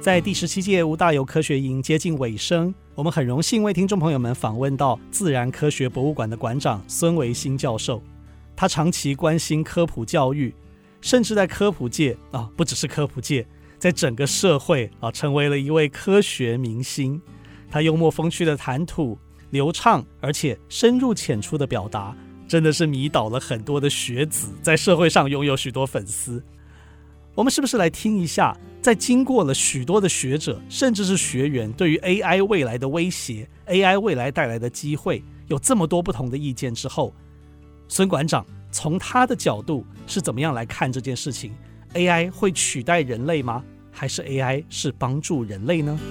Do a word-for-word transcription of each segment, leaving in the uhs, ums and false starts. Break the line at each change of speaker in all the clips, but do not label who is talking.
在第十七届吴大有科学营接近尾声，我们很荣幸为听众朋友们访问到自然科学博物馆的馆长孙维新教授。他长期关心科普教育，甚至在科普界啊，不只是科普界，在整个社会啊，成为了一位科学明星。他幽默风趣的谈吐，流畅而且深入浅出的表达，真的是迷倒了很多的学子，在社会上拥有许多粉丝。我们是不是来听一下，在经过了许多的学者甚至是学员对于 A I 未来的威胁， A I 未来带来的机会有这么多不同的意见之后，孙馆长从他的角度是怎么样来看这件事情？ A I 会取代人类吗？还是 A I 是帮助人类呢？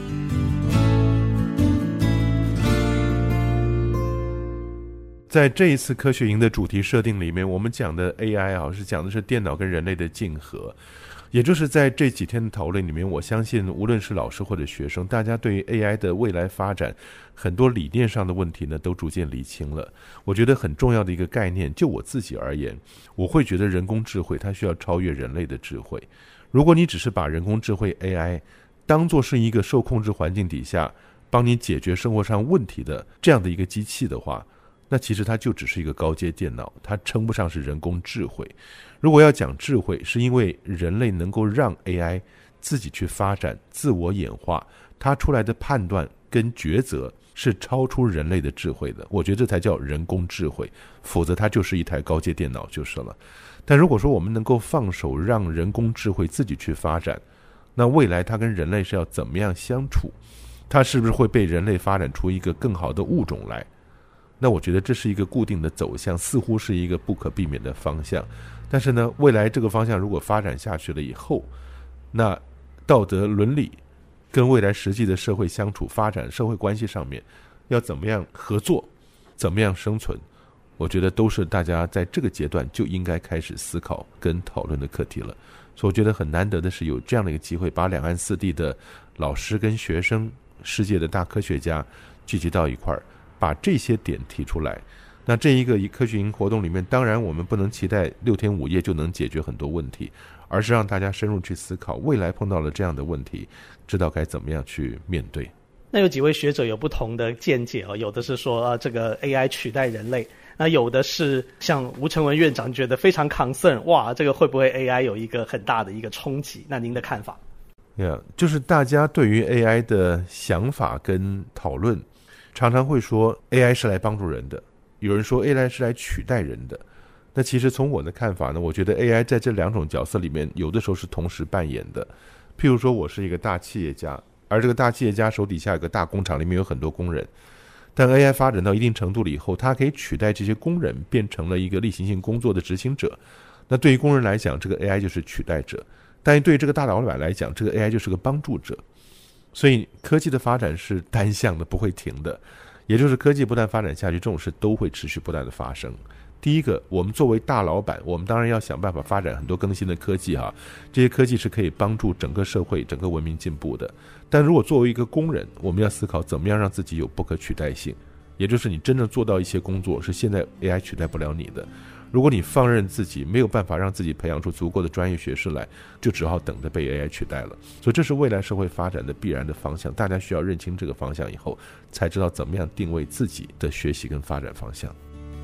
在这一次科学营的主题设定里面，我们讲的 A I 啊，是讲的是电脑跟人类的竞合。也就是在这几天的讨论里面，我相信无论是老师或者学生，大家对于 A I 的未来发展很多理念上的问题呢，都逐渐厘清了。我觉得很重要的一个概念，就我自己而言，我会觉得人工智慧它需要超越人类的智慧。如果你只是把人工智慧 A I 当作是一个受控制环境底下帮你解决生活上问题的这样的一个机器的话，那其实它就只是一个高阶电脑，它称不上是人工智慧。如果要讲智慧，是因为人类能够让 A I 自己去发展、自我演化，它出来的判断跟抉择是超出人类的智慧的，我觉得这才叫人工智慧，否则它就是一台高阶电脑就是了。但如果说我们能够放手让人工智慧自己去发展，那未来它跟人类是要怎么样相处？它是不是会被人类发展出一个更好的物种来？那我觉得这是一个固定的走向，似乎是一个不可避免的方向。但是呢，未来这个方向如果发展下去了以后，那道德伦理跟未来实际的社会相处发展社会关系上面要怎么样合作，怎么样生存，我觉得都是大家在这个阶段就应该开始思考跟讨论的课题了。所以我觉得很难得的是有这样的一个机会，把两岸四地的老师跟学生，世界的大科学家聚集到一块儿，把这些点提出来。那这一个科学营活动里面，当然我们不能期待六天五夜就能解决很多问题，而是让大家深入去思考，未来碰到了这样的问题，知道该怎么样去面对。
那有几位学者有不同的见解哦，有的是说、啊、这个 A I 取代人类，那有的是像吴承文院长觉得非常 concern， 哇，这个会不会 A I 有一个很大的一个冲击？那您的看法？
Yeah, 就是大家对于 A I 的想法跟讨论，常常会说 A I 是来帮助人的，有人说 A I 是来取代人的。那其实从我的看法呢，我觉得 A I 在这两种角色里面有的时候是同时扮演的。譬如说我是一个大企业家，而这个大企业家手底下有个大工厂，里面有很多工人，但 A I 发展到一定程度了以后，它可以取代这些工人，变成了一个例行性工作的执行者。那对于工人来讲，这个 A I 就是取代者，但对于这个大老板来讲，这个 A I 就是个帮助者。所以科技的发展是单向的，不会停的，也就是科技不断发展下去，这种事都会持续不断的发生。第一个，我们作为大老板，我们当然要想办法发展很多更新的科技哈，这些科技是可以帮助整个社会、整个文明进步的。但如果作为一个工人，我们要思考怎么样让自己有不可取代性，也就是你真正做到一些工作是现在 A I 取代不了你的。如果你放任自己，没有办法让自己培养出足够的专业学识来，就只好等着被 A I 取代了。所以这是未来社会发展的必然的方向，大家需要认清这个方向以后，才知道怎么样定位自己的学习跟发展方向。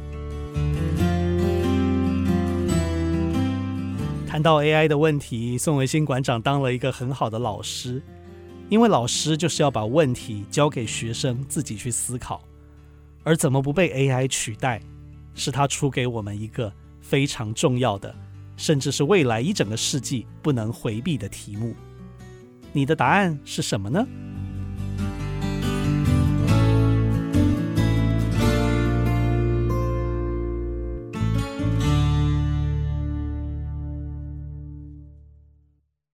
谈到 A I 的问题，宋维新馆长当了一个很好的老师，因为老师就是要把问题交给学生自己去思考，而怎么不被 A I 取代，是他出给我们一个非常重要的，甚至是未来一整个世纪不能回避的题目。你的答案是什么呢？